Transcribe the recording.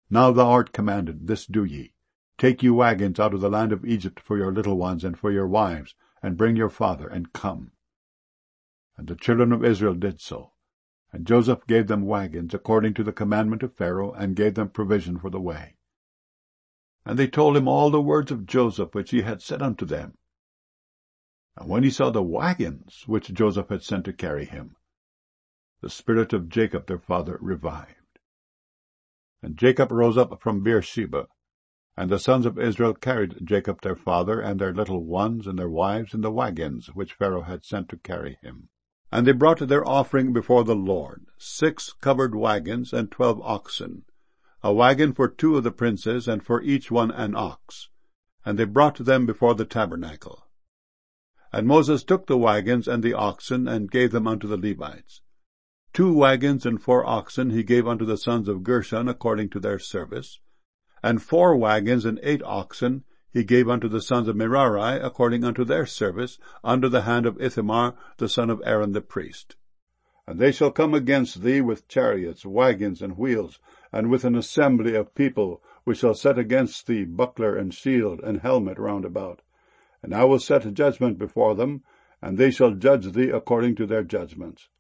Now thou art commanded, this do ye. Take you wagons out of the land of Egypt for your little ones and for your wives, and bring your father, and come. And the children of Israel did so. And Joseph gave them wagons according to the commandment of Pharaoh, and gave them provision for the way. And they told him all the words of Joseph which he had said unto them. And when he saw the wagons which Joseph had sent to carry him, the spirit of Jacob their father revived. And Jacob rose up from Beersheba, and the sons of Israel carried Jacob their father, and their little ones, and their wives, in the wagons which Pharaoh had sent to carry him. And they brought their offering before the Lord, 6 covered wagons, and 12 oxen, a wagon for 2 of the princes, and for each one an ox. And they brought them before the tabernacle. And Moses took the wagons and the oxen, and gave them unto the Levites. 2 wagons and 4 oxen he gave unto the sons of Gershon according to their service, and 4 wagons and 8 oxen he gave unto the sons of Merari according unto their service, under the hand of Ithamar the son of Aaron the priest. And they shall come against thee with chariots, wagons, and wheels, and with an assembly of people, which shall set against thee buckler and shield and helmet round about. And I will set judgment before them, and they shall judge thee according to their judgments.